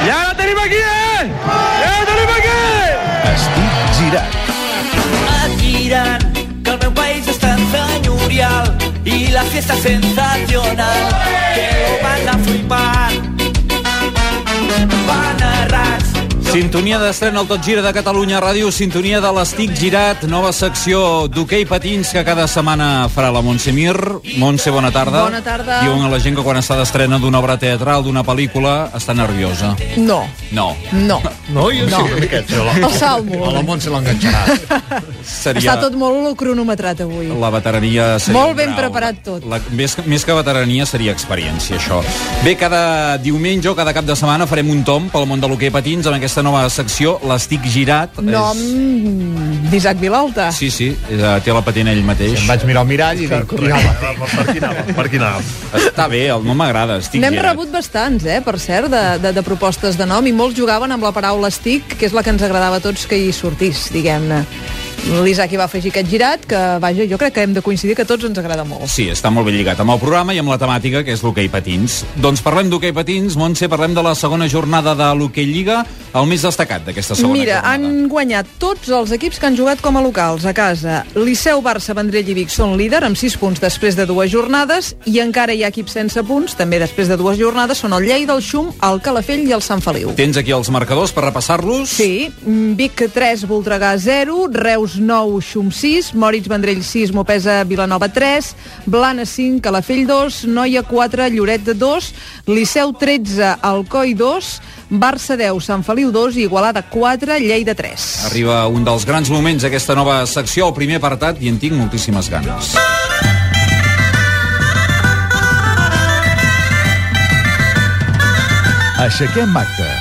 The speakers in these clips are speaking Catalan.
Ja la tenim aquí, Ja la tenim aquí! Estic girat. Admiran que el meu país és tan senyorial i la fiesta sensacional que ho van a flipar. Van errats. Sintonia d'estrena al Tot Gira de Catalunya Ràdio, sintonia de l'Estic Girat, nova secció d'hoquei patins que cada setmana farà la Montse Mir. Montse, bona tarda. Bona tarda. Diuen a la gent que quan està d'estrena d'una obra teatral, d'una pel·lícula, està nerviosa. No. No. No. No, jo sí, una miqueta. El Salmo. A la Montse l'enganxarà. Està tot molt cronometrat avui. La veterania seria molt ben brau. preparat tot. Més que veterania seria experiència, això. Bé, cada diumenge o cada cap de setmana farem un tomb pel món de l'hoquei patins amb aquesta nova secció, l'Estic Girat. Nom d'Isaac Vilalta. Sí, té la patent ell mateix. Em vaig mirar al mirall i dic, per quin anava? Està bé, el nom m'agrada, Estic N'hem Girat. rebut bastants, per cert, de propostes de nom, i molts jugaven amb la paraula estic, que és la que ens agradava a tots que hi sortís, diguem-ne. L'Isaac hi va afegir aquest girat, que, vaja, jo crec que hem de coincidir que a tots ens agrada molt. Sí, està molt ben lligat amb el programa i amb la temàtica, que és l'hoquei patins. Doncs parlem d'hoquei patins, Montse, parlem de la segona jornada de l'Hoquei Lliga, el més destacat d'aquesta segona jornada. Han guanyat tots els equips que han jugat com a locals a casa. Liceu, Barça, Vendrell i Vic són líder amb 6 punts després de 2 jornades i encara hi ha equips sense punts, també després de 2 jornades, són el Lleida, el Xum, el Calafell i el Sant Feliu. Tens aquí els marcadors per repassar-los? Sí, Vic 3, Voltregà 0, Reus 9, Xum 6, Moritz Vendrell 6, Mopesa Vilanova 3, Blana 5, Calafell 2, Noia 4, Lloret 2, Liceu 13, Alcoi 2, Barça 10, Sant Feliu 2 i Igualada 4, Lleida 3. Arriba un dels grans moments d'aquesta nova secció, el primer apartat, i en tinc moltíssimes ganes. Aixequem acta.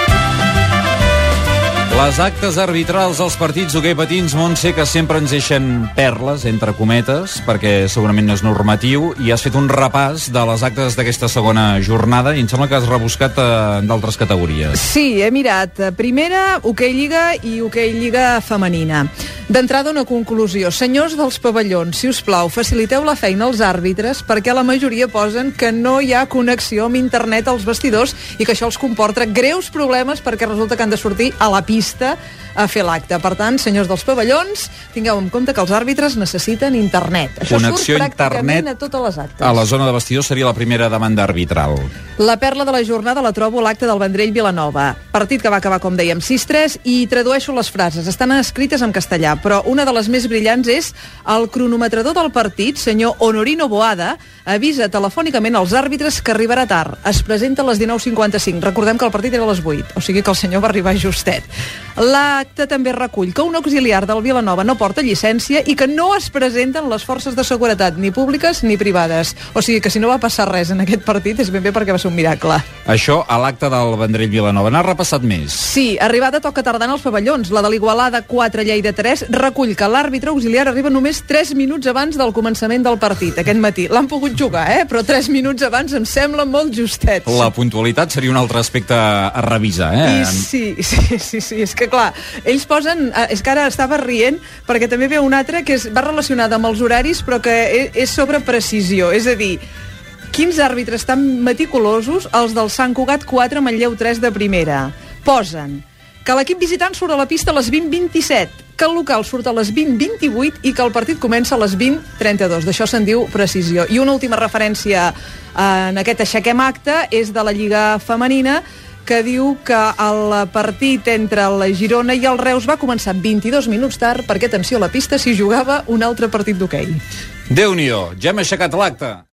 Les actes arbitrals als partits d'hoquei patins, Montse, que sempre ens deixen perles, entre cometes, perquè segurament no és normatiu, i has fet un repàs de les actes d'aquesta segona jornada i em sembla que has rebuscat d'altres categories. Sí, he mirat. Primera, hoquei Lliga i hoquei Lliga femenina. D'entrada, una conclusió. Senyors dels pavellons, si us plau, faciliteu la feina als àrbitres perquè la majoria posen que no hi ha connexió amb internet als vestidors i que això els comporta greus problemes perquè resulta que han de sortir a la pista a fer l'acte. Per tant, senyors dels pavellons, tingueu en compte que els àrbitres necessiten internet. Això Connexió surt pràcticament internet a totes les actes. a la zona de vestidors seria la primera demanda arbitral. La perla de la jornada la trobo a l'acte del Vendrell Vilanova. Partit que va acabar, com dèiem, 6-3, i tradueixo les frases. Estan escrites en castellà, però una de les més brillants és: el cronometrador del partit, senyor Honorino Boada, avisa telefònicament als àrbitres que arribarà tard. Es presenta a les 19:55. Recordem que el partit era a les 8, o sigui que el senyor va arribar justet. L'acte també recull que un auxiliar del Vilanova no porta llicència i que no es presenten les forces de seguretat, ni públiques ni privades. O sigui que si no va passar res en aquest partit és ben bé perquè va ser un miracle. Això a l'acte del Vendrell Vilanova. N'has repassat més? Sí, arribada toca tardant als pavellons. La de l'Igualada 4, Lleida 3, recull que l'àrbitre auxiliar arriba només 3 minuts abans del començament del partit, aquest matí. L'han pogut jugar, però 3 minuts abans em sembla molt justets. La puntualitat seria un altre aspecte a revisar, I sí, és que clar, ells posen, és que ara estava rient perquè també ve un altre que va relacionada amb els horaris però que és sobre precisió, és a dir, quins àrbitres tan meticulosos, els del Sant Cugat 4, Manlleu 3 de primera. Posen que l'equip visitant surt a la pista a les 20:27, que el local surt a les 20:28 i que el partit comença a les 20:32. D'això se'n diu precisió. I una última referència en aquest aixequem acte és de la Lliga femenina, que diu que el partit entre la Girona i el Reus va començar 22 minuts tard perquè, atenció, a la pista s'hi jugava un altre partit d'hoquei. Déu-n'hi-do, ja hem aixecat l'acte.